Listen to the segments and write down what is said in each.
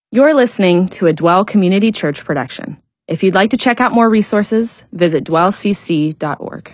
You're listening to a Dwell Community Church production. If you'd like to check out more resources, visit dwellcc.org.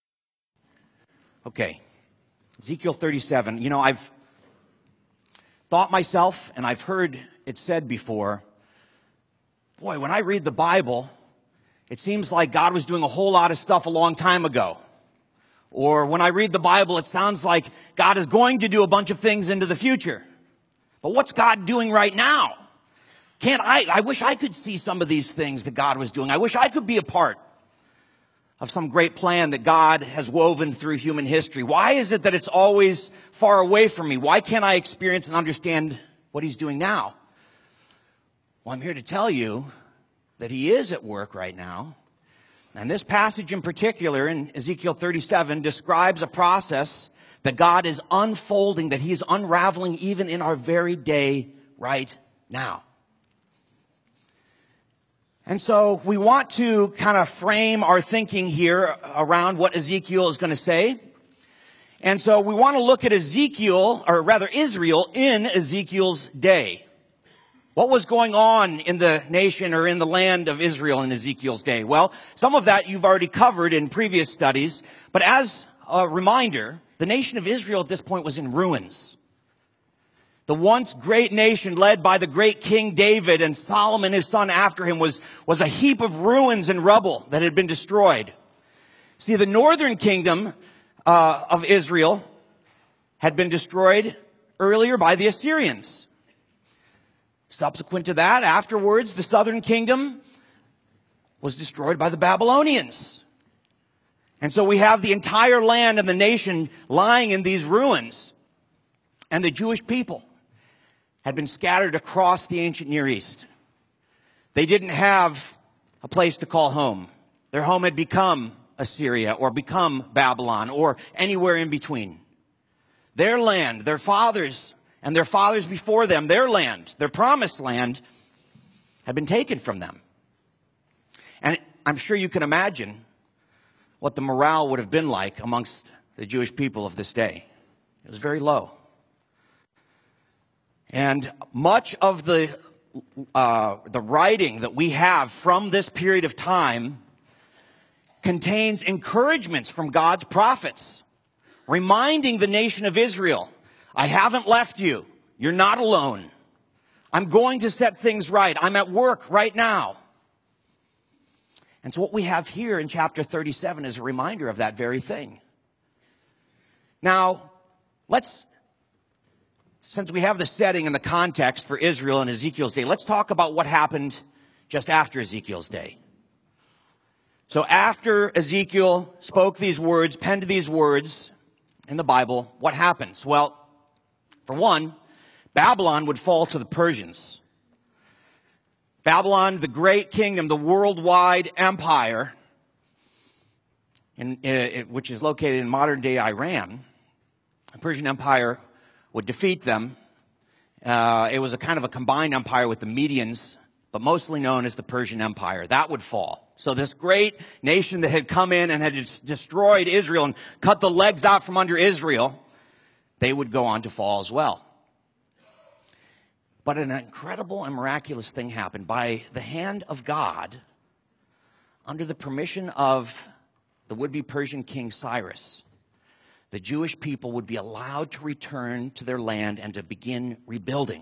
Okay, Ezekiel 37. You know, I've thought myself, and I've heard it said before, boy, when I read the Bible, it seems like God was doing a whole lot of stuff a long time ago. Or when I read the Bible, it sounds like God is going to do a bunch of things into the future. But what's God doing right now? I wish I could see some of these things that God was doing. I wish I could be a part of some great plan that God has woven through human history. Why is it that it's always far away from me? Why can't I experience and understand what he's doing now? Well, I'm here to tell you that he is at work right now. And this passage in particular in Ezekiel 37 describes a process that God is unfolding, that he is unraveling even in our very day right now. And so we want to kind of frame our thinking here around what Ezekiel is going to say. And so we want to look at Ezekiel, or rather Israel, in Ezekiel's day. What was going on in the nation or in the land of Israel in Ezekiel's day? Well, some of that you've already covered in previous studies. But as a reminder, the nation of Israel at this point was in ruins. The once great nation led by the great King David and Solomon, his son after him, was a heap of ruins and rubble that had been destroyed. See, the northern kingdom of Israel had been destroyed earlier by the Assyrians. Subsequent to that, afterwards, the southern kingdom was destroyed by the Babylonians. And so we have the entire land and the nation lying in these ruins. And the Jewish people had been scattered across the ancient Near East. They didn't have a place to call home. Their home had become Assyria or become Babylon or anywhere in between. Their land, their fathers and their fathers before them, their land, their promised land, had been taken from them. And I'm sure you can imagine what the morale would have been like amongst the Jewish people of this day. It was very low. And much of the writing that we have from this period of time contains encouragements from God's prophets, reminding the nation of Israel, I haven't left you. You're not alone. I'm going to set things right. I'm at work right now. And so what we have here in chapter 37 is a reminder of that very thing. Now, since we have the setting and the context for Israel in Ezekiel's day, let's talk about what happened just after Ezekiel's day. So after Ezekiel spoke these words, penned these words in the Bible, what happens? Well, for one, Babylon would fall to the Persians. Babylon, the great kingdom, the worldwide empire, which is located in modern-day Iran, the Persian Empire would defeat them. It was a kind of a combined empire with the Medians, but mostly known as the Persian Empire. That would fall. So this great nation that had come in and had destroyed Israel and cut the legs out from under Israel, they would go on to fall as well. But an incredible and miraculous thing happened by the hand of God, under the permission of the would-be Persian king Cyrus. The Jewish people would be allowed to return to their land and to begin rebuilding.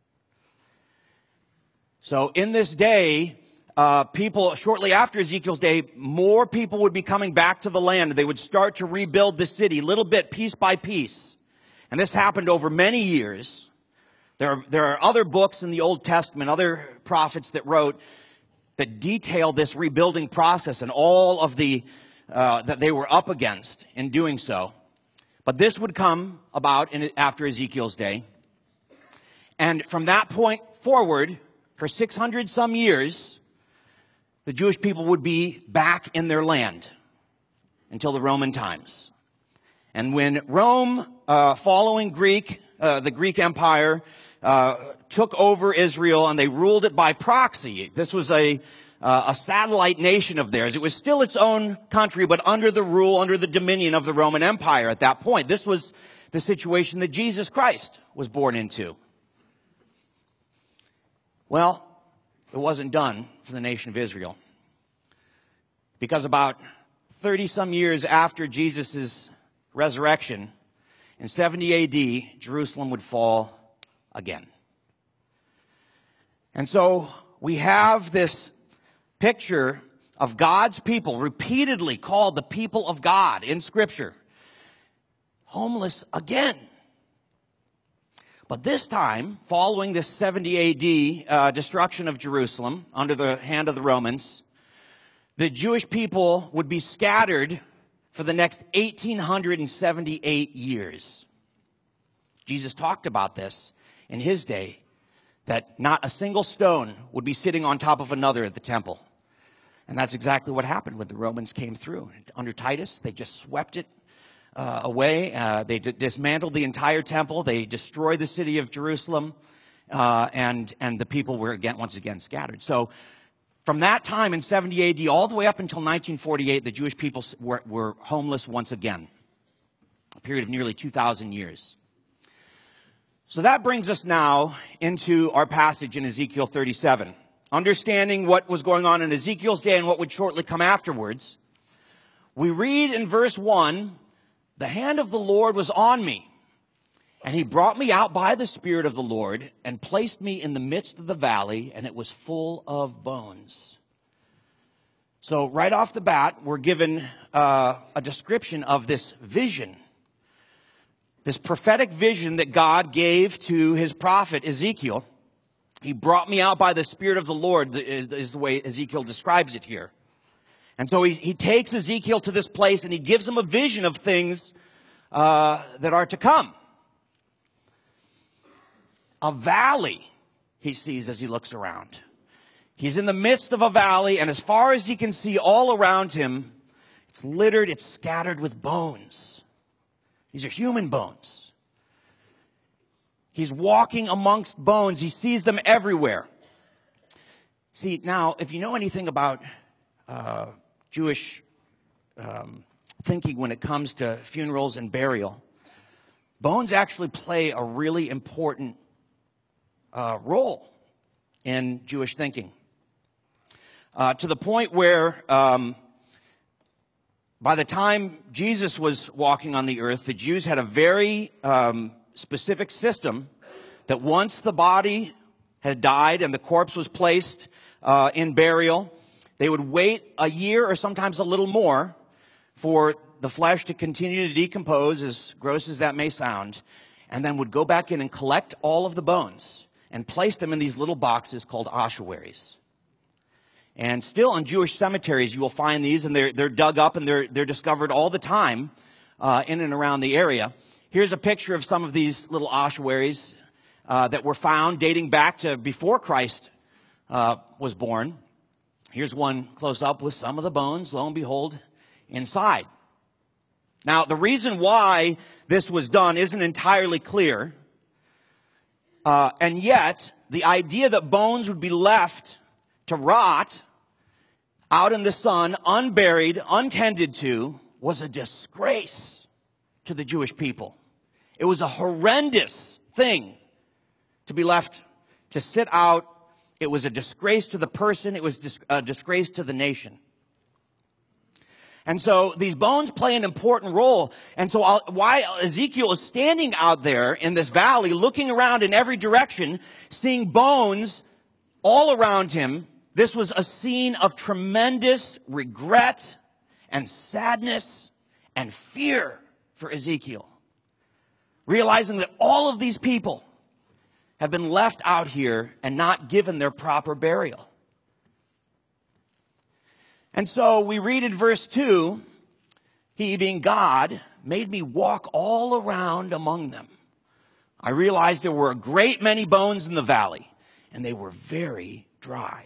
So in this day, shortly after Ezekiel's day, more people would be coming back to the land. They would start to rebuild the city, little bit, piece by piece. And this happened over many years. There are other books in the Old Testament, other prophets that wrote that detail this rebuilding process and all of the that they were up against in doing so. But this would come about after Ezekiel's day. And from that point forward, for 600 some years, the Jewish people would be back in their land until the Roman times. And when Rome, following the Greek Empire, took over Israel and they ruled it by proxy, this was a satellite nation of theirs. It was still its own country, but under the dominion of the Roman Empire at that point. This was the situation that Jesus Christ was born into. Well, it wasn't done for the nation of Israel. Because about 30-some years after Jesus' resurrection, in 70 A.D., Jerusalem would fall again. And so we have this picture of God's people, repeatedly called the people of God in Scripture, homeless again. But this time, following this 70 A.D. Destruction of Jerusalem under the hand of the Romans, the Jewish people would be scattered for the next 1,878 years. Jesus talked about this in his day, that not a single stone would be sitting on top of another at the temple. And that's exactly what happened when the Romans came through. Under Titus, they just swept it away. They dismantled the entire temple. They destroyed the city of Jerusalem. And the people were once again scattered. So from that time in 70 A.D. all the way up until 1948, the Jewish people were homeless once again. A period of nearly 2,000 years. So that brings us now into our passage in Ezekiel 37. Understanding what was going on in Ezekiel's day and what would shortly come afterwards, we read in verse 1, "The hand of the Lord was on me, and he brought me out by the Spirit of the Lord and placed me in the midst of the valley, and it was full of bones." So right off the bat, we're given a description of this vision, this prophetic vision that God gave to his prophet Ezekiel. He brought me out by the Spirit of the Lord, is the way Ezekiel describes it here. And so he takes Ezekiel to this place and he gives him a vision of things that are to come. A valley he sees as he looks around. He's in the midst of a valley, and as far as he can see all around him, it's littered, it's scattered with bones. These are human bones. He's walking amongst bones. He sees them everywhere. See, now, if you know anything about Jewish thinking when it comes to funerals and burial, bones actually play a really important role in Jewish thinking. To the point where by the time Jesus was walking on the earth, the Jews had a very specific system that once the body had died and the corpse was placed in burial, they would wait a year or sometimes a little more for the flesh to continue to decompose, as gross as that may sound, and then would go back in and collect all of the bones and place them in these little boxes called ossuaries. And still in Jewish cemeteries, you will find these, and they're dug up and they're discovered all the time in and around the area. Here's a picture of some of these little ossuaries that were found dating back to before Christ was born. Here's one close up with some of the bones, lo and behold, inside. Now, the reason why this was done isn't entirely clear. And yet, the idea that bones would be left to rot out in the sun, unburied, untended to, was a disgrace to the Jewish people. It was a horrendous thing to be left to sit out. It was a disgrace to the person. It was a disgrace to the nation. And so these bones play an important role. And so while Ezekiel is standing out there in this valley, looking around in every direction, seeing bones all around him, this was a scene of tremendous regret and sadness and fear for Ezekiel. Realizing that all of these people have been left out here and not given their proper burial. And so we read in verse 2, "He, being God, made me walk all around among them. I realized there were a great many bones in the valley, and they were very dry."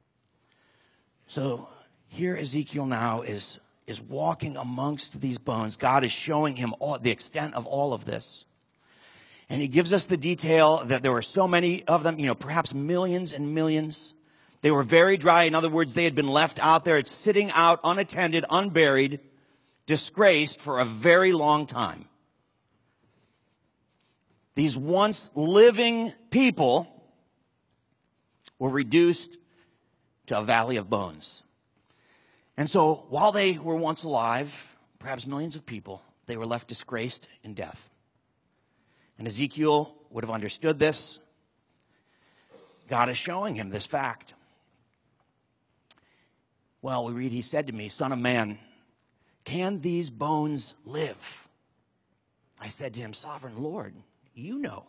So here Ezekiel now is walking amongst these bones. God is showing him the extent of all of this. And he gives us the detail that there were so many of them, perhaps millions and millions. They were very dry. In other words, they had been left out there. It's sitting out unattended, unburied, disgraced for a very long time. These once living people were reduced to a valley of bones. And so while they were once alive, perhaps millions of people, they were left disgraced in death. And Ezekiel would have understood this. God is showing him this fact. Well, we read, he said to me, "Son of man, can these bones live?" I said to him, "Sovereign Lord, you know."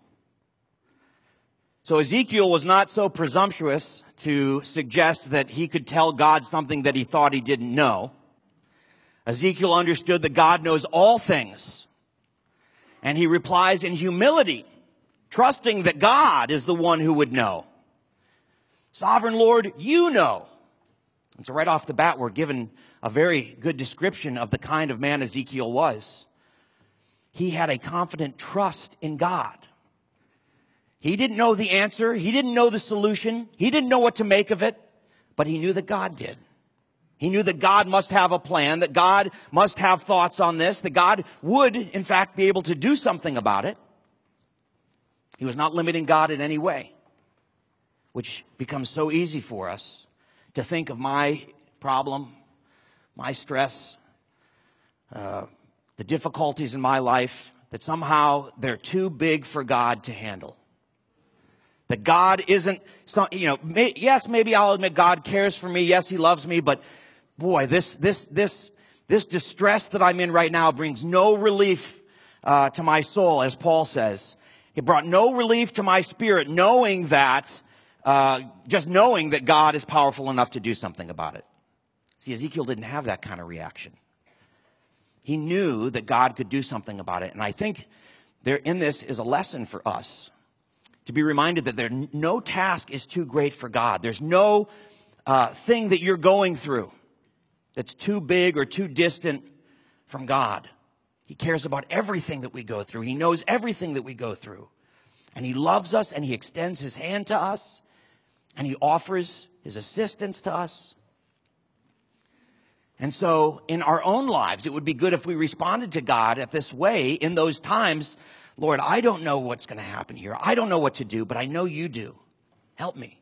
So Ezekiel was not so presumptuous to suggest that he could tell God something that he thought he didn't know. Ezekiel understood that God knows all things. And he replies in humility, trusting that God is the one who would know. "Sovereign Lord, you know." And so right off the bat, we're given a very good description of the kind of man Ezekiel was. He had a confident trust in God. He didn't know the answer. He didn't know the solution. He didn't know what to make of it, but he knew that God did. He knew that God must have a plan, that God must have thoughts on this, that God would, in fact, be able to do something about it. He was not limiting God in any way, which becomes so easy for us to think of my problem, my stress, the difficulties in my life, that somehow they're too big for God to handle. That God isn't, yes, maybe I'll admit God cares for me. Yes, he loves me. But boy, this distress that I'm in right now brings no relief to my soul, as Paul says. It brought no relief to my spirit, just knowing that God is powerful enough to do something about it. See, Ezekiel didn't have that kind of reaction. He knew that God could do something about it. And I think there in this is a lesson for us, to be reminded that no task is too great for God. There's no thing that you're going through that's too big or too distant from God. He cares about everything that we go through. He knows everything that we go through. And he loves us, and he extends his hand to us, and he offers his assistance to us. And so in our own lives, it would be good if we responded to God at this way in those times. "Lord, I don't know what's going to happen here. I don't know what to do, but I know you do. Help me."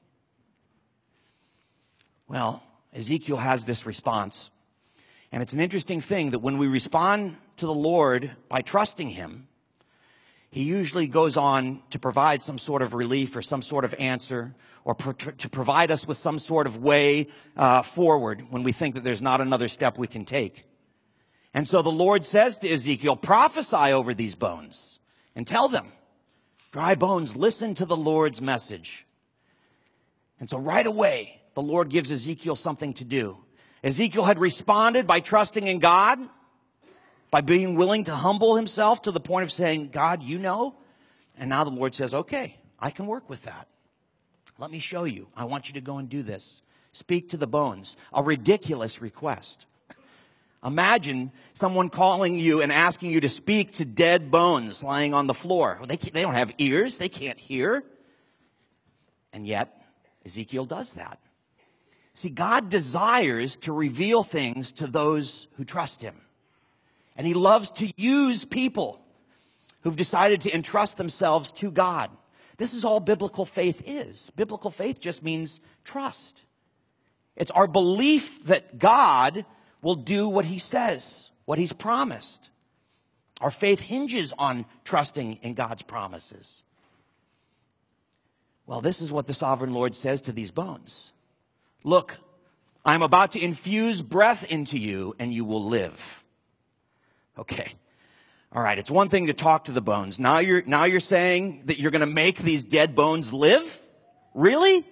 Well, Ezekiel has this response. And it's an interesting thing that when we respond to the Lord by trusting him, he usually goes on to provide some sort of relief or some sort of answer, or to provide us with some sort of way forward when we think that there's not another step we can take. And so the Lord says to Ezekiel, "Prophesy over these bones and tell them, 'Dry bones, listen to the Lord's message.'" And so right away, the Lord gives Ezekiel something to do. Ezekiel had responded by trusting in God, by being willing to humble himself to the point of saying, "God, you know." And now the Lord says, "Okay, I can work with that. Let me show you. I want you to go and do this. Speak to the bones." A ridiculous request. Imagine someone calling you and asking you to speak to dead bones lying on the floor. They don't have ears. They can't hear. And yet, Ezekiel does that. See, God desires to reveal things to those who trust him. And he loves to use people who've decided to entrust themselves to God. This is all biblical faith is. Biblical faith just means trust. It's our belief that God will do what he says, what he's promised. Our faith hinges on trusting in God's promises. Well, this is what the sovereign Lord says to these bones. "Look, I'm about to infuse breath into you, and you will live." Okay. All right. It's one thing to talk to the bones. Now you're saying that you're going to make these dead bones live? Really?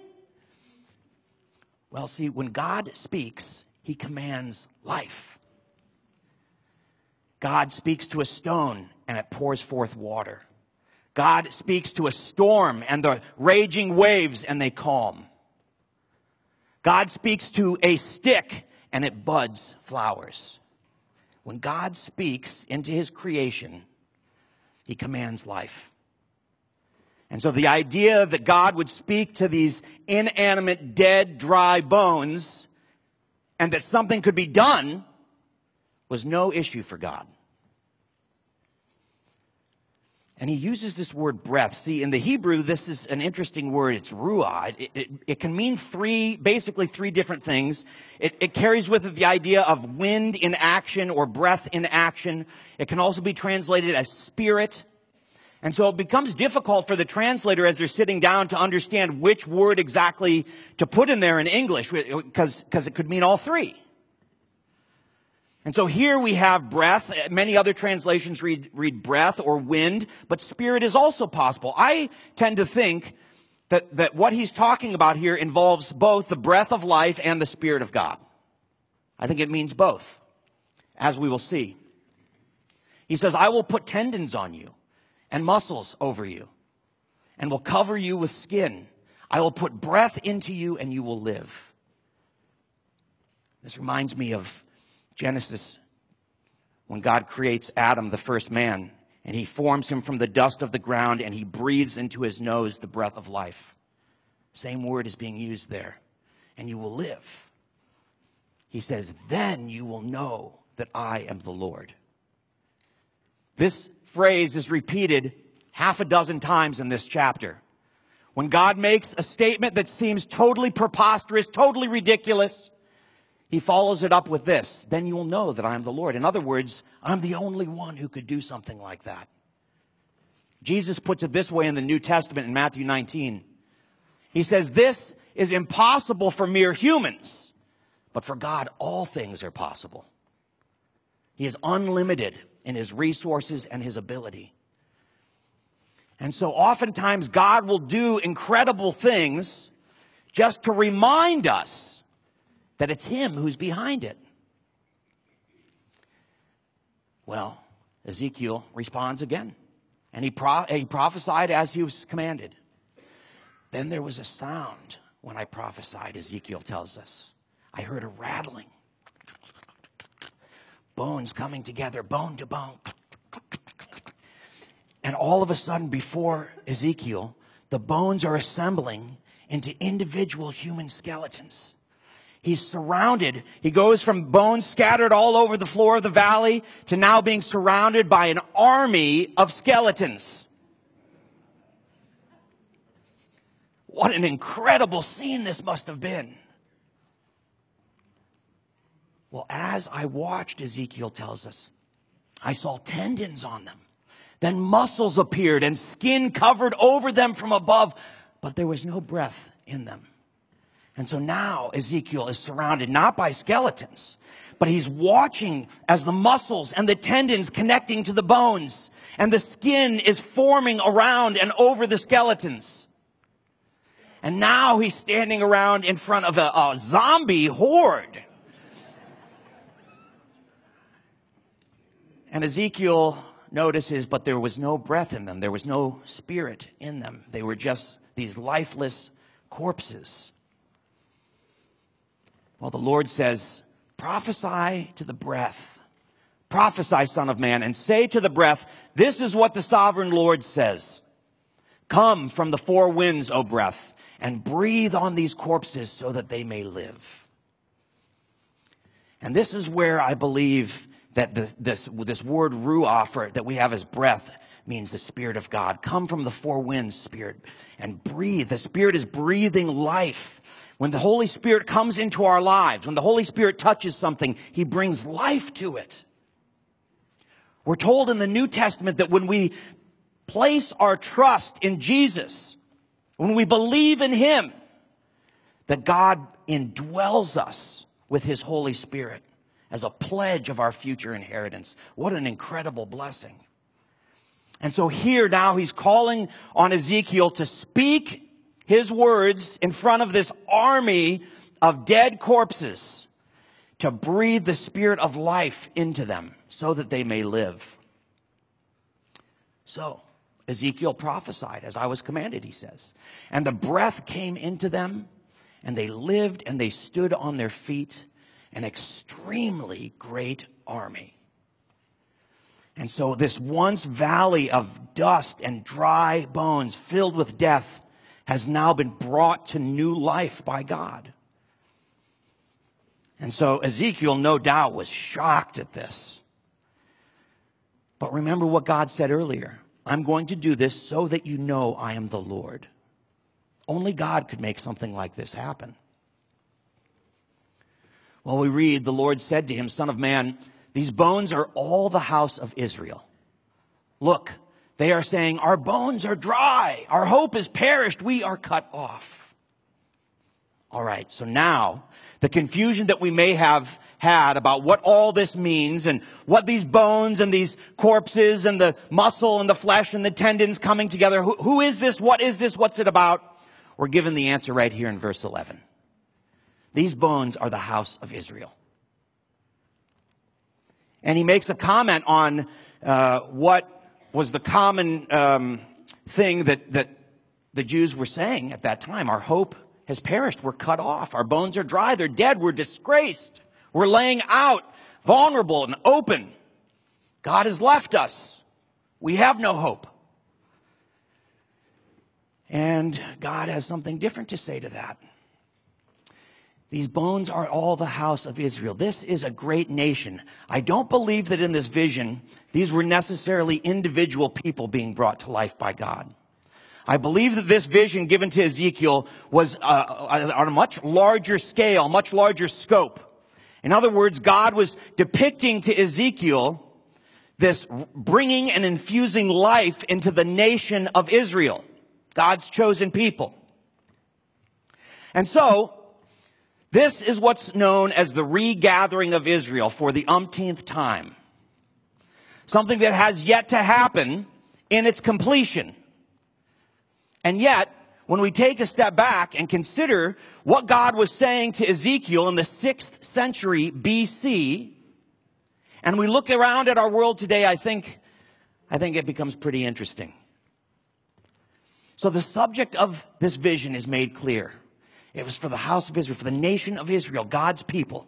Well, see, when God speaks, he commands life. God speaks to a stone, and it pours forth water. God speaks to a storm and the raging waves, and they calm. God speaks to a stick, and it buds flowers. When God speaks into his creation, he commands life. And so the idea that God would speak to these inanimate, dead, dry bones and that something could be done was no issue for God. And he uses this word breath. See, in the Hebrew, this is an interesting word. It's ruah. It can mean basically three different things. It carries with it the idea of wind in action or breath in action. It can also be translated as spirit. And so it becomes difficult for the translator as they're sitting down to understand which word exactly to put in there in English, because it could mean all three. And so here we have breath. Many other translations read breath or wind, but spirit is also possible. I tend to think that what he's talking about here involves both the breath of life and the Spirit of God. I think it means both, as we will see. He says, I will put tendons on you and muscles over you, and will cover you with skin. I will put breath into you, and you will live. This reminds me of Genesis, when God creates Adam, the first man, and he forms him from the dust of the ground, and he breathes into his nose the breath of life. Same word is being used there. And you will live. He says, then you will know that I am the Lord. This phrase is repeated half a dozen times in this chapter. When God makes a statement that seems totally preposterous, totally ridiculous, he follows it up with this: then you will know that I am the Lord. In other words, I'm the only one who could do something like that. Jesus puts it this way in the New Testament in Matthew 19. He says, this is impossible for mere humans, but for God all things are possible. He is unlimited in his resources and his ability. And so oftentimes God will do incredible things just to remind us that it's him who's behind it. Well, Ezekiel responds again. And he prophesied as he was commanded. Then there was a sound when I prophesied, Ezekiel tells us. I heard a rattling. Bones coming together, bone to bone. And all of a sudden, before Ezekiel, the bones are assembling into individual human skeletons. He's surrounded. He goes from bones scattered all over the floor of the valley to now being surrounded by an army of skeletons. What an incredible scene this must have been. Well, as I watched, Ezekiel tells us, I saw tendons on them. Then muscles appeared and skin covered over them from above, but there was no breath in them. And so now Ezekiel is surrounded not by skeletons, but he's watching as the muscles and the tendons connecting to the bones, and the skin is forming around and over the skeletons. And now he's standing around in front of a zombie horde. And Ezekiel notices, but there was no breath in them. There was no spirit in them. They were just these lifeless corpses. Well, the Lord says, prophesy to the breath. Prophesy, Son of Man, and say to the breath, this is what the sovereign Lord says. Come from the four winds, O breath, and breathe on these corpses so that they may live. And this is where I believe that this word ruah that we have as breath means the Spirit of God. Come from the four winds, Spirit, and breathe. The Spirit is breathing life. When the Holy Spirit comes into our lives, when the Holy Spirit touches something, he brings life to it. We're told in the New Testament that when we place our trust in Jesus, when we believe in him, that God indwells us with his Holy Spirit as a pledge of our future inheritance. What an incredible blessing. And so here now he's calling on Ezekiel to speak his words in front of this army of dead corpses, to breathe the Spirit of life into them so that they may live. So Ezekiel prophesied as I was commanded, he says. And the breath came into them, and they lived, and they stood on their feet, an extremely great army. And so this once valley of dust and dry bones filled with death has now been brought to new life by God. And so Ezekiel, no doubt, was shocked at this. But remember what God said earlier. I'm going to do this so that you know I am the Lord. Only God could make something like this happen. Well, we read, the Lord said to him, Son of man, these bones are all the house of Israel. Look, they are saying, our bones are dry. Our hope is perished. We are cut off. All right, so now the confusion that we may have had about what all this means and what these bones and these corpses and the muscle and the flesh and the tendons coming together, who is this? What is this? What's it about? We're given the answer right here in verse 11. These bones are the house of Israel. And he makes a comment on what was the common thing that the Jews were saying at that time. Our hope has perished. We're cut off. Our bones are dry. They're dead. We're disgraced. We're laying out, vulnerable and open. God has left us. We have no hope. And God has something different to say to that. These bones are all the house of Israel. This is a great nation. I don't believe that in this vision, these were necessarily individual people being brought to life by God. I believe that this vision given to Ezekiel was on a much larger scale, much larger scope. In other words, God was depicting to Ezekiel this bringing and infusing life into the nation of Israel, God's chosen people. And so, this is what's known as the regathering of Israel for the umpteenth time. Something that has yet to happen in its completion. And yet, when we take a step back and consider what God was saying to Ezekiel in the 6th century BC, and we look around at our world today, I think it becomes pretty interesting. So the subject of this vision is made clear. It was for the house of Israel, for the nation of Israel, God's people.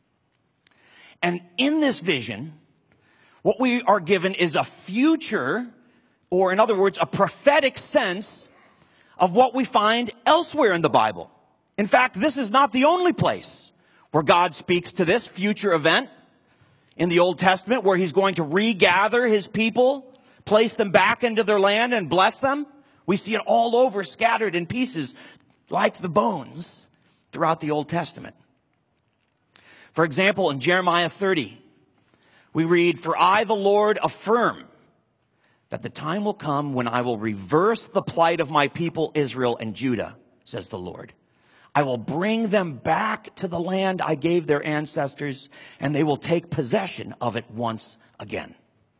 And in this vision, what we are given is a future, or in other words, a prophetic sense of what we find elsewhere in the Bible. In fact, this is not the only place where God speaks to this future event in the Old Testament, where he's going to regather his people, place them back into their land and bless them. We see it all over, scattered in pieces, like the bones throughout the Old Testament. For example, in Jeremiah 30, we read, For I, the Lord, affirm that the time will come when I will reverse the plight of my people Israel and Judah, says the Lord. I will bring them back to the land I gave their ancestors, and they will take possession of it once again.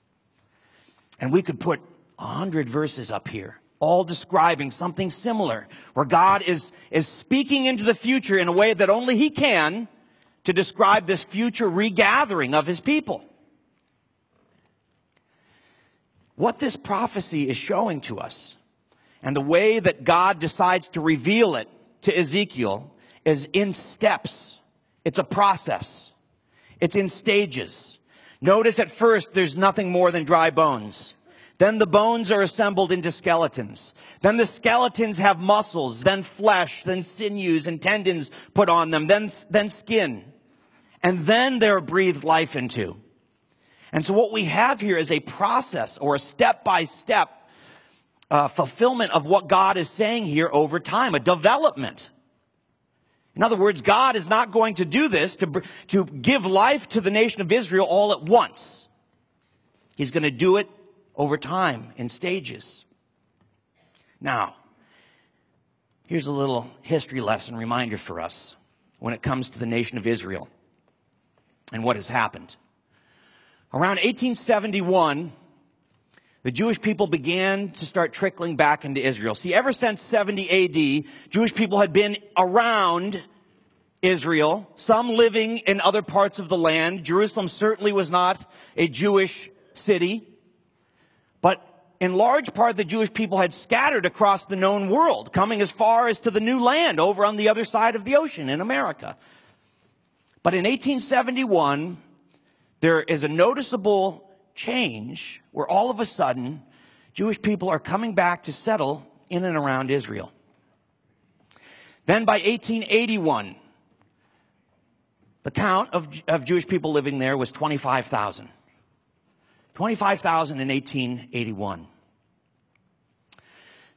And we could put 100 verses up here, all describing something similar, where God is speaking into the future in a way that only he can to describe this future regathering of his people. What this prophecy is showing to us, and the way that God decides to reveal it to Ezekiel, is in steps. It's a process. It's in stages. Notice at first there's nothing more than dry bones. Then the bones are assembled into skeletons. Then the skeletons have muscles, then flesh, then sinews and tendons put on them, then skin. And then they're breathed life into. And so what we have here is a process, or a step-by-step fulfillment of what God is saying here over time, a development. In other words, God is not going to do this to give life to the nation of Israel all at once. He's going to do it over time in stages. Now, here's a little history lesson reminder for us when it comes to the nation of Israel and what has happened. Around 1871, the Jewish people began to start trickling back into Israel. See, ever since 70 AD, Jewish people had been around Israel, some living in other parts of the land. Jerusalem certainly was not a Jewish city. But in large part, the Jewish people had scattered across the known world, coming as far as to the new land over on the other side of the ocean in America. But in 1871, there is a noticeable change where all of a sudden, Jewish people are coming back to settle in and around Israel. Then by 1881, the count of Jewish people living there was 25,000. 25,000 in 1881.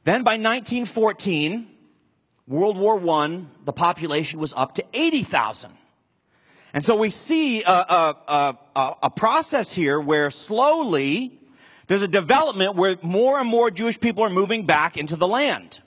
Then by 1914, World War I, the population was up to 80,000. And so we see a process here where slowly there's a development where more and more Jewish people are moving back into the land.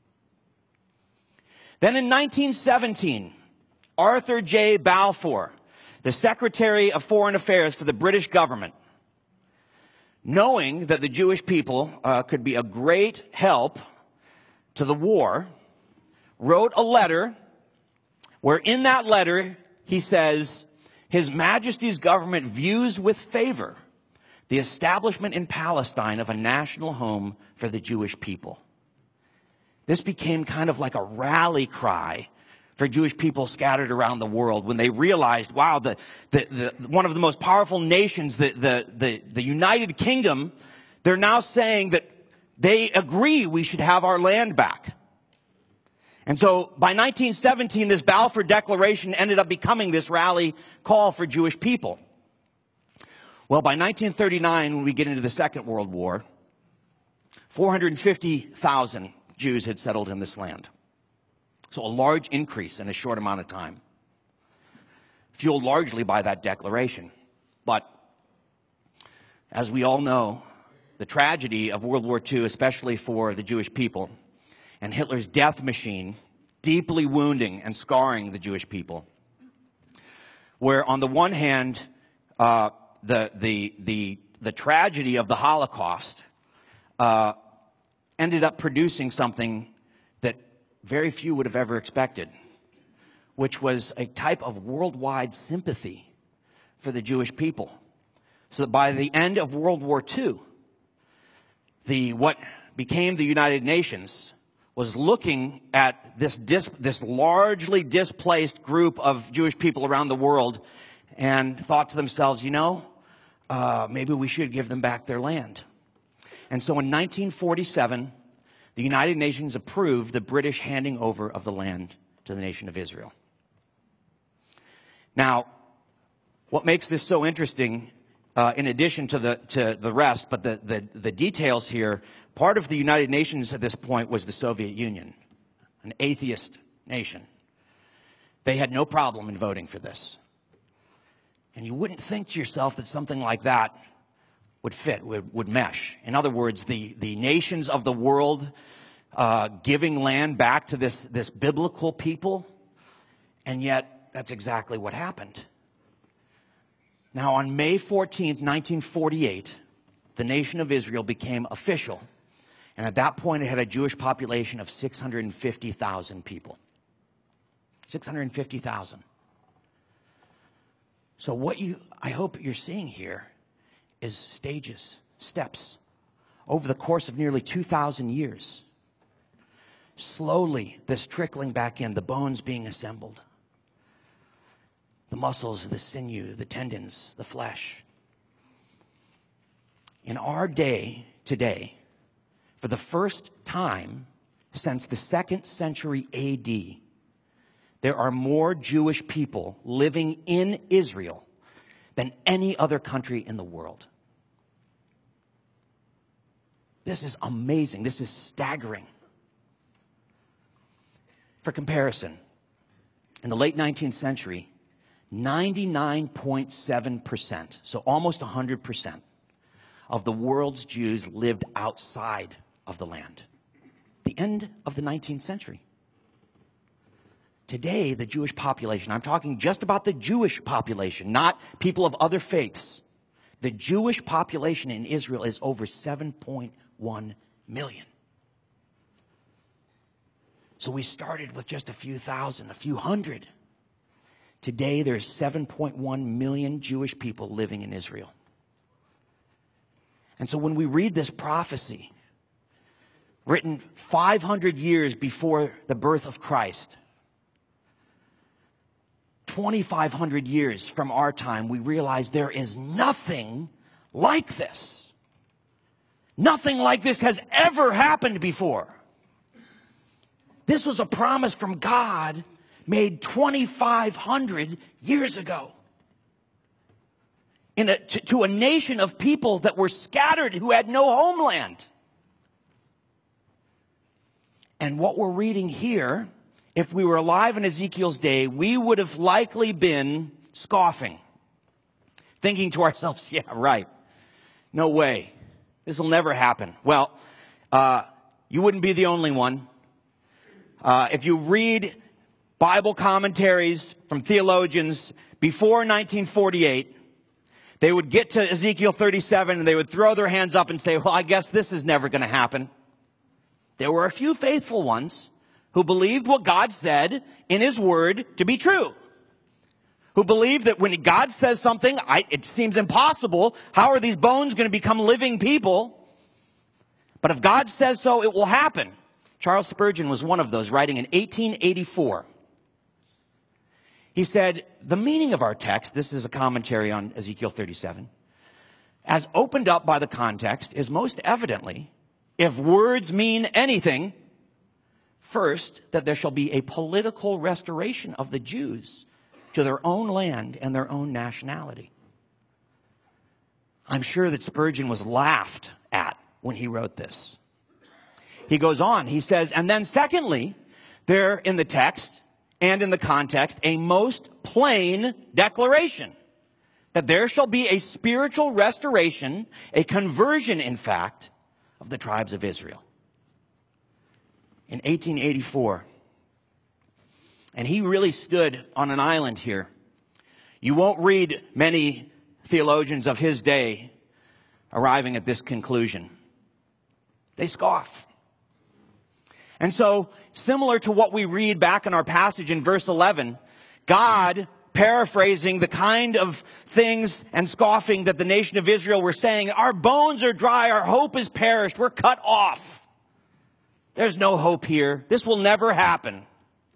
Then in 1917, Arthur J. Balfour, the Secretary of Foreign Affairs for the British government, knowing that the Jewish people could be a great help to the war, wrote a letter where in that letter he says, His Majesty's government views with favor the establishment in Palestine of a national home for the Jewish people. This became kind of like a rally cry for Jewish people scattered around the world when they realized, wow, one of the most powerful nations, the United Kingdom, they're now saying that they agree we should have our land back. And so by 1917, this Balfour Declaration ended up becoming this rally call for Jewish people. Well, by 1939, when we get into the Second World War, 450,000 Jews had settled in this land. So a large increase in a short amount of time, fueled largely by that declaration. But as we all know, the tragedy of World War II, especially for the Jewish people, and Hitler's death machine deeply wounding and scarring the Jewish people, where on the one hand, the tragedy of the Holocaust ended up producing something that very few would have ever expected, which was a type of worldwide sympathy for the Jewish people. So that by the end of World War II, what became the United Nations was looking at this largely displaced group of Jewish people around the world and thought to themselves, maybe we should give them back their land. And so in 1947, the United Nations approved the British handing over of the land to the nation of Israel. Now, what makes this so interesting, in addition to the rest, but the details here, part of the United Nations at this point was the Soviet Union, an atheist nation. They had no problem in voting for this. And you wouldn't think to yourself that something like that would fit, would mesh. In other words, the nations of the world giving land back to this biblical people, and yet that's exactly what happened. Now, on May 14th, 1948, the nation of Israel became official. And at that point, it had a Jewish population of 650,000 people. 650,000. So I hope you're seeing here is stages, steps, over the course of nearly 2,000 years. Slowly, this trickling back in, the bones being assembled. The muscles, the sinew, the tendons, the flesh. In our day, today, for the first time since the 2nd century AD, there are more Jewish people living in Israel than any other country in the world. This is amazing. This is staggering. For comparison, in the late 19th century, 99.7%, so almost 100%, of the world's Jews lived outside of the land. The end of the 19th century. Today, the Jewish population, I'm talking just about the Jewish population, not people of other faiths. The Jewish population in Israel is over 7.1 million. So we started with just a few thousand, a few hundred. Today, there's 7.1 million Jewish people living in Israel. And so when we read this prophecy, written 500 years before the birth of Christ, 2,500 years from our time, we realize there is nothing like this. Nothing like this has ever happened before. This was a promise from God made 2,500 years ago. To a nation of people that were scattered, who had no homeland. And what we're reading here, if we were alive in Ezekiel's day, we would have likely been scoffing, thinking to ourselves, yeah, right, no way, this will never happen. Well, you wouldn't be the only one. If you read Bible commentaries from theologians before 1948, they would get to Ezekiel 37 and they would throw their hands up and say, well, I guess this is never going to happen. There were a few faithful ones who believed what God said in his word to be true. Who believed that when God says something, it seems impossible. How are these bones going to become living people? But if God says so, it will happen. Charles Spurgeon was one of those, writing in 1884. He said, the meaning of our text, this is a commentary on Ezekiel 37, as opened up by the context, is most evidently, if words mean anything, first, that there shall be a political restoration of the Jews to their own land and their own nationality. I'm sure that Spurgeon was laughed at when he wrote this. He goes on, he says, and then secondly, there in the text and in the context, a most plain declaration that there shall be a spiritual restoration, a conversion, in fact, of the tribes of Israel. In 1884, and he really stood on an island here. You won't read many theologians of his day arriving at this conclusion. They scoff. And so, similar to what we read back in our passage in verse 11, God, paraphrasing the kind of things and scoffing that the nation of Israel were saying, our bones are dry, our hope is perished, we're cut off. There's no hope here. This will never happen.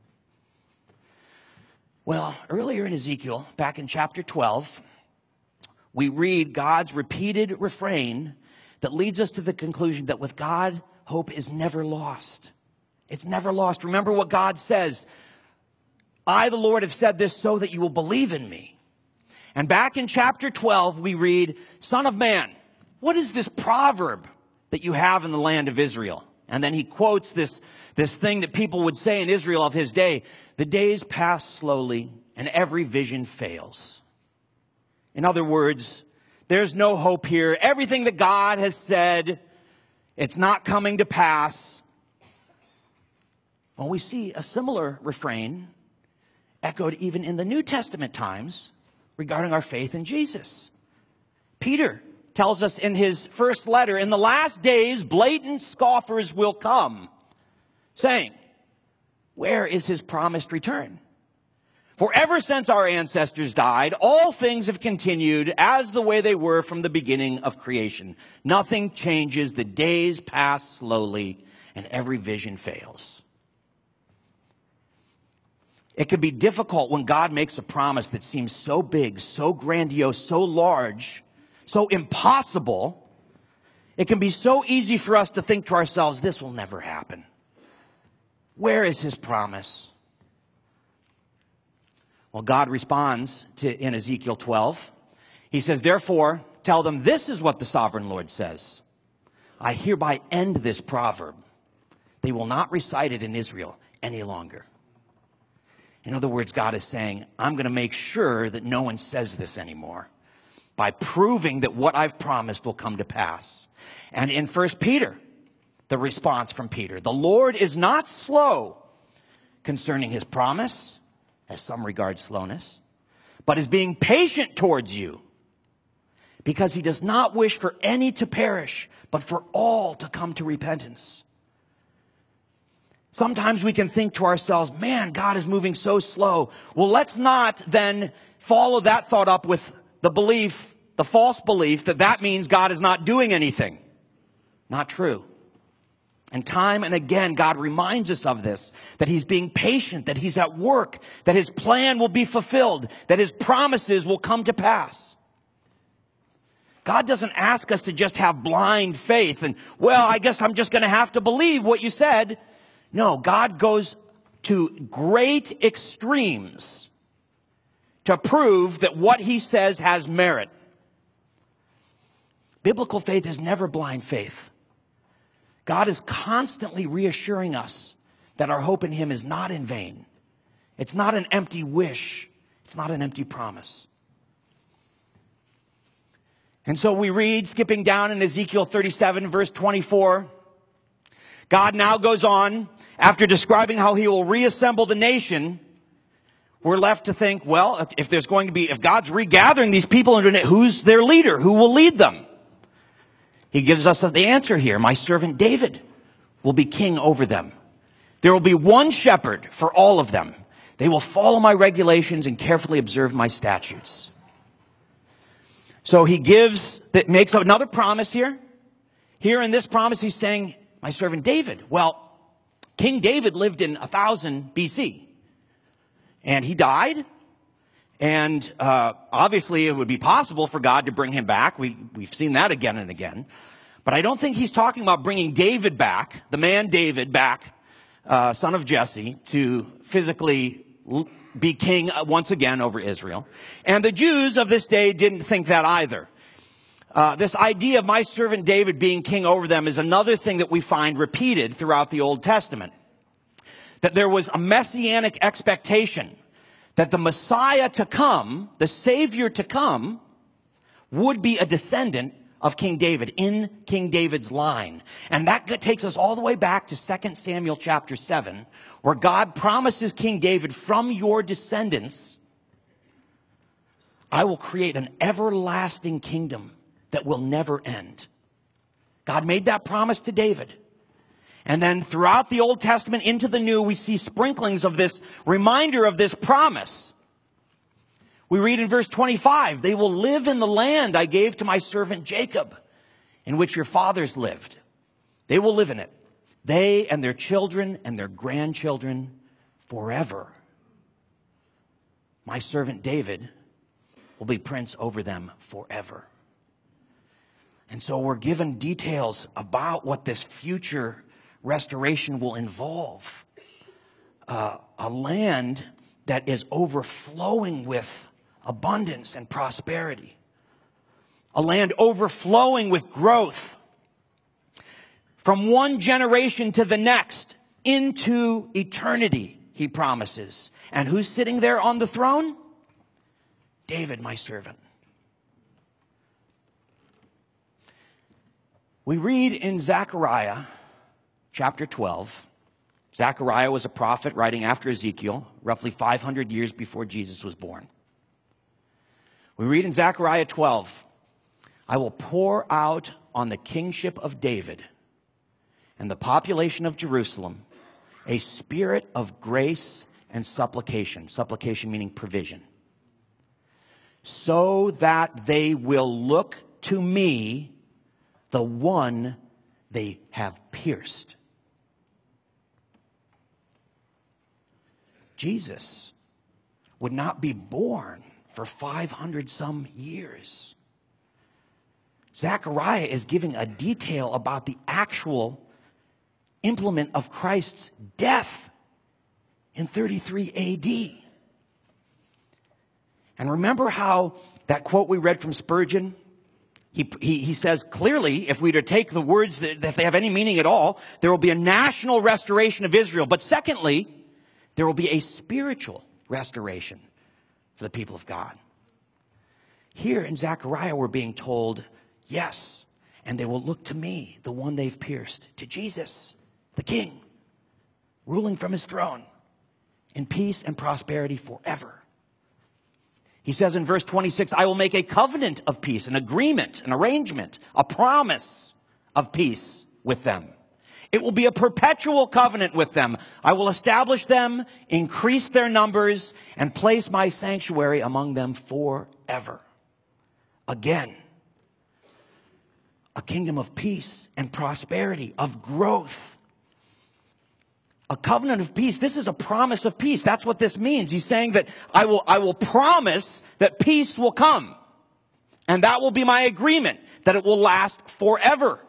Well, earlier in Ezekiel, back in chapter 12, we read God's repeated refrain that leads us to the conclusion that with God, hope is never lost. It's never lost. Remember what God says. I, the Lord, have said this so that you will believe in me. And back in chapter 12, we read, Son of man, what is this proverb that you have in the land of Israel? And then he quotes this thing that people would say in Israel of his day. The days pass slowly and every vision fails. In other words, there's no hope here. Everything that God has said, it's not coming to pass. Well, we see a similar refrain echoed even in the New Testament times regarding our faith in Jesus. Peter tells us in his first letter, in the last days, blatant scoffers will come, saying, where is his promised return? For ever since our ancestors died, all things have continued as the way they were from the beginning of creation. Nothing changes. The days pass slowly and every vision fails. It can be difficult when God makes a promise that seems so big, so grandiose, so large, so impossible. It can be so easy for us to think to ourselves, this will never happen. Where is his promise? Well, God responds in Ezekiel 12. He says, therefore, tell them this is what the sovereign Lord says. I hereby end this proverb. They will not recite it in Israel any longer. In other words, God is saying, I'm going to make sure that no one says this anymore by proving that what I've promised will come to pass. And in 1 Peter, the response from Peter, the Lord is not slow concerning his promise, as some regard slowness, but is being patient towards you, because he does not wish for any to perish, but for all to come to repentance. Sometimes we can think to ourselves, man, God is moving so slow. Well, let's not then follow that thought up with the belief, the false belief that means God is not doing anything. Not true. And time and again, God reminds us of this, that he's being patient, that he's at work, that his plan will be fulfilled, that his promises will come to pass. God doesn't ask us to just have blind faith and, well, I guess I'm just going to have to believe what you said. No, God goes to great extremes to prove that what he says has merit. Biblical faith is never blind faith. God is constantly reassuring us that our hope in him is not in vain. It's not an empty wish. It's not an empty promise. And so we read, skipping down in Ezekiel 37, verse 24, God now goes on, after describing how he will reassemble the nation. We're left to think, well, if God's regathering these people into it, who's their leader? Who will lead them? He gives us the answer here. My servant David will be king over them. There will be one shepherd for all of them. They will follow my regulations and carefully observe my statutes. So he makes another promise here. Here in this promise, he's saying, my servant David. Well, King David lived in 1000 BC. And he died. And obviously it would be possible for God to bring him back. We've seen that again and again. But I don't think he's talking about bringing David back, the man David back, son of Jesse, to physically be king once again over Israel. And the Jews of this day didn't think that either. This idea of my servant David being king over them is another thing that we find repeated throughout the Old Testament. That there was a messianic expectation that the Messiah to come, the Savior to come, would be a descendant of King David, in King David's line. And that takes us all the way back to 2 Samuel chapter 7, where God promises King David, from your descendants, I will create an everlasting kingdom that will never end. God made that promise to David. And then throughout the Old Testament into the New, we see sprinklings of this reminder of this promise. We read in verse 25, they will live in the land I gave to my servant Jacob, in which your fathers lived. They will live in it, they and their children and their grandchildren forever. My servant David will be prince over them forever. And so we're given details about what this future restoration will involve. A land that is overflowing with abundance and prosperity. A land overflowing with growth. From one generation to the next, into eternity, he promises. And who's sitting there on the throne? David, my servant. We read in Zechariah chapter 12. Zechariah was a prophet writing after Ezekiel, roughly 500 years before Jesus was born. We read in Zechariah 12, I will pour out on the kingship of David and the population of Jerusalem a spirit of grace and supplication. Supplication meaning provision. So that they will look to me, the one they have pierced. Jesus would not be born for 500 some years. Zechariah is giving a detail about the actual implement of Christ's death in 33 AD. And remember how that quote we read from Spurgeon, he says clearly, if we were to take the words that if they have any meaning at all, there will be a national restoration of Israel. But secondly, there will be a spiritual restoration for the people of God. Here in Zechariah, we're being told, yes, and they will look to me, the one they've pierced, to Jesus, the King, ruling from his throne in peace and prosperity forever. He says in verse 26, I will make a covenant of peace, an agreement, an arrangement, a promise of peace with them. It will be a perpetual covenant with them. I will establish them, increase their numbers, and place my sanctuary among them forever. Again, a kingdom of peace and prosperity, of growth. A covenant of peace. This is a promise of peace. That's what this means. He's saying that I will promise that peace will come. And that will be my agreement, that it will last forever.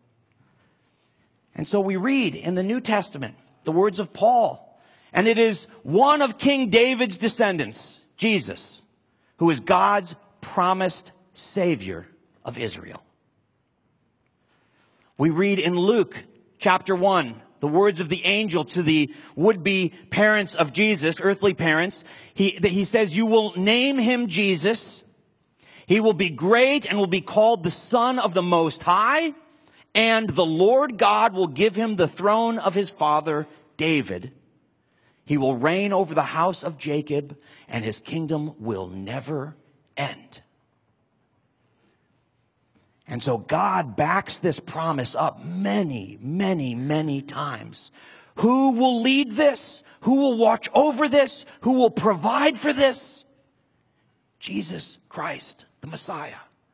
And so we read in the New Testament the words of Paul. And it is one of King David's descendants, Jesus, who is God's promised Savior of Israel. We read in Luke chapter 1, the words of the angel to the would-be parents of Jesus, earthly parents. He says, you will name him Jesus. He will be great and will be called the Son of the Most High. And the Lord God will give him the throne of his father David. He will reign over the house of Jacob, and his kingdom will never end. And so God backs this promise up many, many, many times. Who will lead this? Who will watch over this? Who will provide for this? Jesus Christ, the Messiah.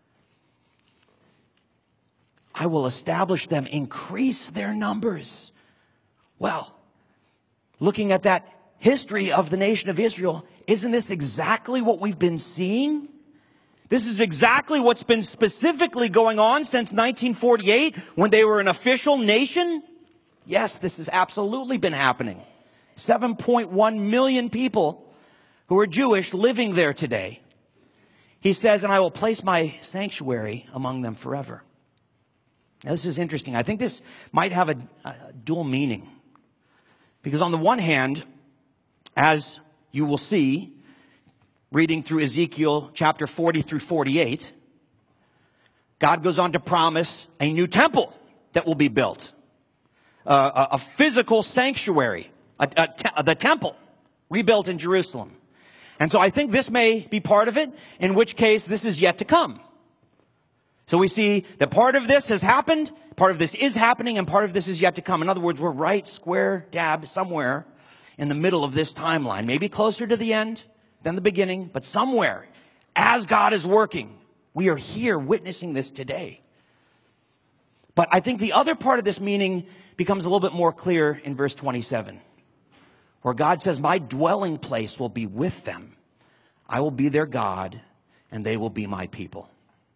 I will establish them, increase their numbers. Well, looking at that history of the nation of Israel, isn't this exactly what we've been seeing? This is exactly what's been specifically going on since 1948 when they were an official nation. Yes, this has absolutely been happening. 7.1 million people who are Jewish living there today. He says, and I will place my sanctuary among them forever. Now, this is interesting. I think this might have a dual meaning. Because on the one hand, as you will see, reading through Ezekiel chapter 40 through 48, God goes on to promise a new temple that will be built. A physical sanctuary, the temple, rebuilt in Jerusalem. And so I think this may be part of it, in which case this is yet to come. So we see that part of this has happened, part of this is happening, and part of this is yet to come. In other words, we're right square dab somewhere in the middle of this timeline. Maybe closer to the end than the beginning, but somewhere, as God is working, we are here witnessing this today. But I think the other part of this meaning becomes a little bit more clear in verse 27, where God says, my dwelling place will be with them. I will be their God, and they will be my people.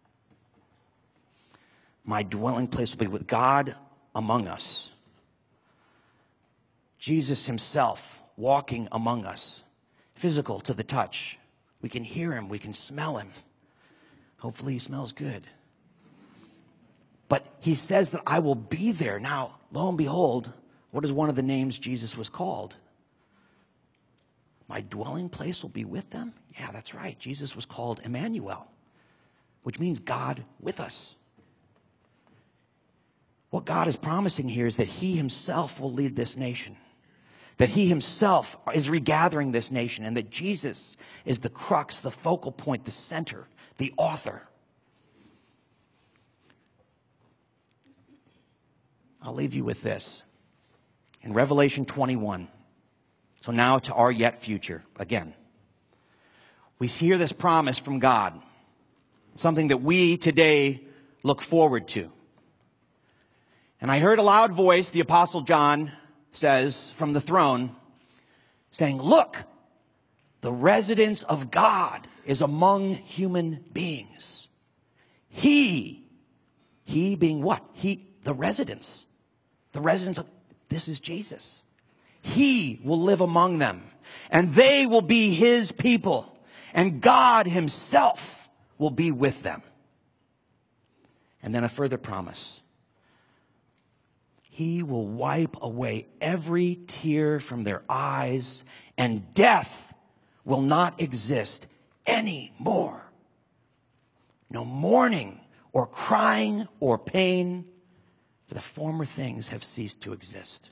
My dwelling place will be with God among us. Jesus himself walking among us, physical to the touch. We can hear him, we can smell him. Hopefully he smells good. But he says that I will be there. Now, lo and behold, what is one of the names Jesus was called? My dwelling place will be with them? Yeah, that's right. Jesus was called Emmanuel, which means God with us. What God is promising here is that he himself will lead this nation, that he himself is regathering this nation, and that Jesus is the crux, the focal point, the center, the author. I'll leave you with this. In Revelation 21, so now to our yet future, again, we hear this promise from God, something that we today look forward to. And I heard a loud voice, the Apostle John says, from the throne, saying, look, the residence of God is among human beings. He being what? The residence of, this is Jesus. He will live among them, and they will be his people, and God himself will be with them. And then a further promise. He will wipe away every tear from their eyes, and death will not exist anymore. No mourning or crying or pain, for the former things have ceased to exist.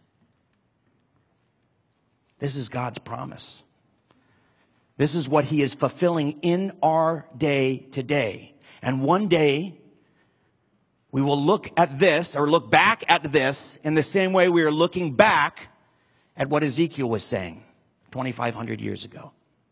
This is God's promise. This is what he is fulfilling in our day today. And one day, we will look at this, or look back at this, in the same way we are looking back at what Ezekiel was saying 2,500 years ago.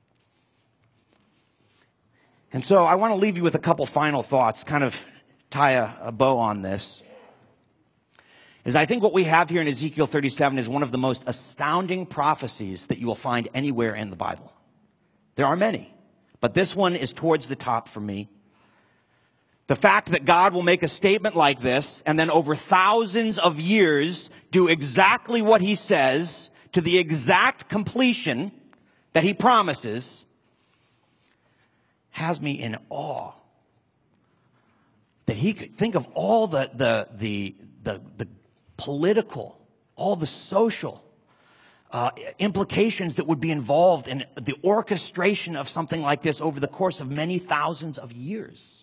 And so I want to leave you with a couple final thoughts, kind of tie a bow on this. Is I think what we have here in Ezekiel 37 is one of the most astounding prophecies that you will find anywhere in the Bible. There are many, but this one is towards the top for me. The fact that God will make a statement like this and then over thousands of years do exactly what he says to the exact completion that he promises has me in awe. That he could think of all the political all the social implications that would be involved in the orchestration of something like this over the course of many thousands of years.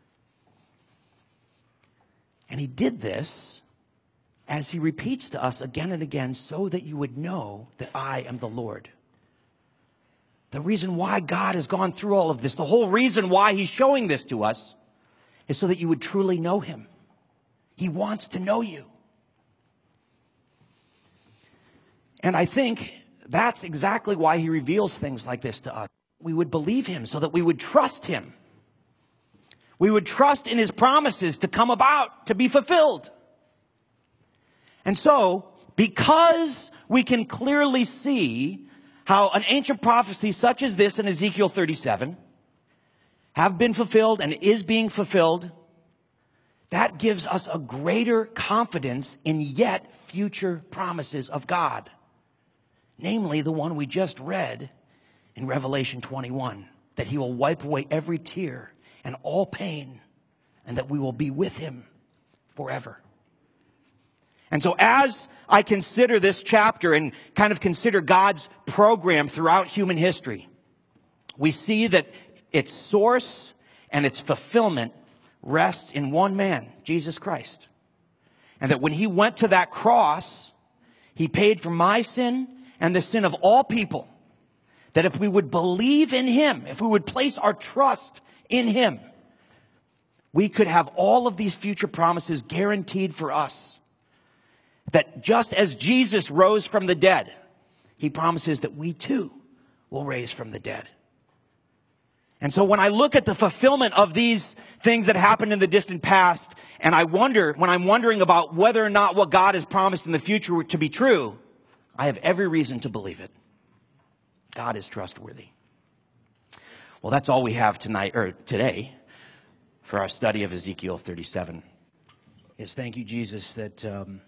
And he did this, as he repeats to us again and again, so that you would know that I am the Lord. The reason why God has gone through all of this, the whole reason why he's showing this to us, is so that you would truly know him. He wants to know you. And I think that's exactly why he reveals things like this to us. We would believe him so that we would trust him. We would trust in his promises to come about, to be fulfilled. And so, because we can clearly see how an ancient prophecy such as this in Ezekiel 37 have been fulfilled and is being fulfilled, that gives us a greater confidence in yet future promises of God. Namely, the one we just read in Revelation 21, that he will wipe away every tear and all pain, and that we will be with him forever. And so as I consider this chapter and kind of consider God's program throughout human history, we see that its source and its fulfillment rests in one man, Jesus Christ. And that when he went to that cross, he paid for my sin and the sin of all people. That if we would believe in him, if we would place our trust in him, we could have all of these future promises guaranteed for us. That just as Jesus rose from the dead, he promises that we too will raise from the dead. And so when I look at the fulfillment of these things that happened in the distant past, and I wonder, when I'm wondering about whether or not what God has promised in the future to be true, I have every reason to believe it. God is trustworthy. Well, that's all we have today for our study of Ezekiel 37. Is thank you, Jesus, that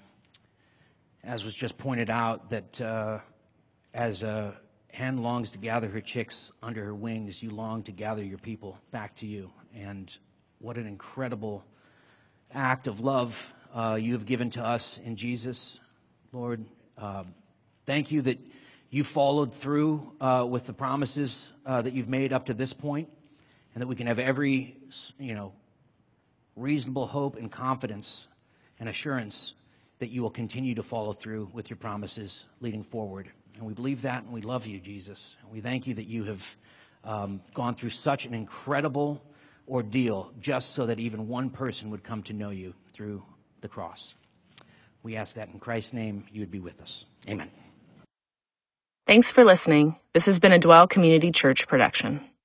as was just pointed out, that as a hen longs to gather her chicks under her wings, you long to gather your people back to you. And what an incredible act of love you have given to us in Jesus, Lord. Thank you that you followed through with the promises that you've made up to this point, and that we can have every, reasonable hope and confidence and assurance that you will continue to follow through with your promises leading forward. And we believe that, and we love you, Jesus. And we thank you that you have gone through such an incredible ordeal just so that even one person would come to know you through the cross. We ask that in Christ's name you would be with us. Amen. Thanks for listening. This has been a Dwell Community Church production.